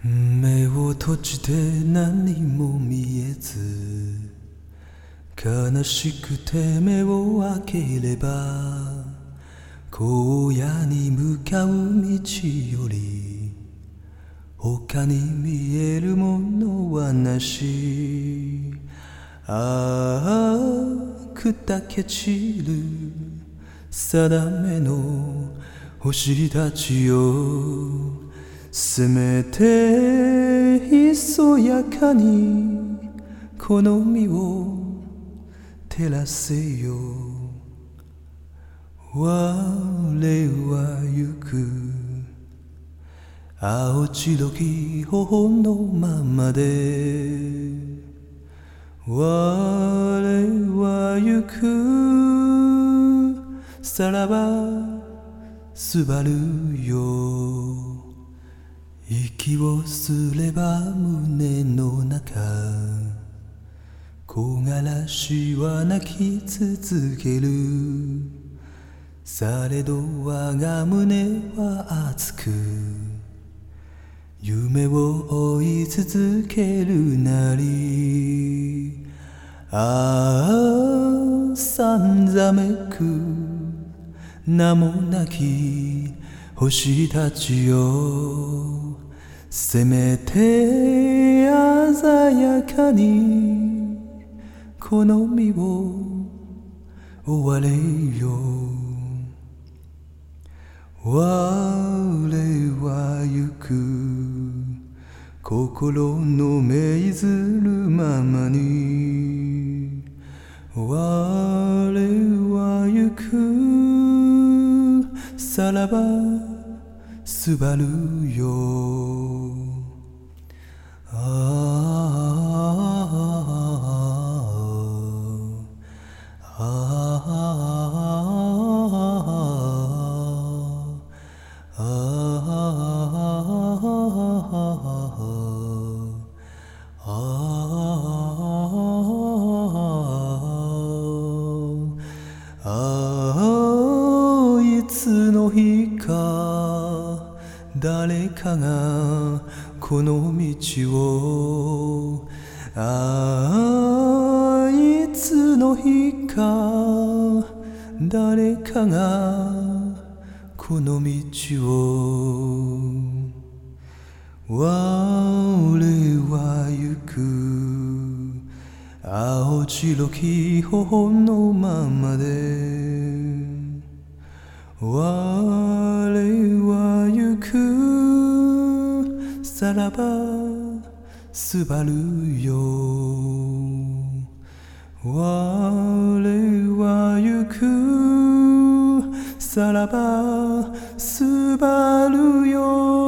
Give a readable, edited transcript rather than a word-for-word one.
目を閉じて何も見えず悲しくて目を開ければ荒野に向かう道より他に見えるものはなし。ああ砕け散る定めの星たちよ、せめてひそやかにこの身を照らせよ。我は行く青白き頬のままで、我は行くさらばすばるよ。息をすれば胸の中木枯らしは泣き続ける。されど我が胸は熱く夢を追い続けるなり。ああさんざめく名もなき星たちよ、せめて鮮やかにこの身を追われよ。我は行く心の命ずるままに。我は行くさらばすばるよ。いつの日か誰かがこの道を、いつの日か誰かがこの道を。我は行く青白き頬のままで、我は行くさらばすばるよ。我は行くさらばすばるよ。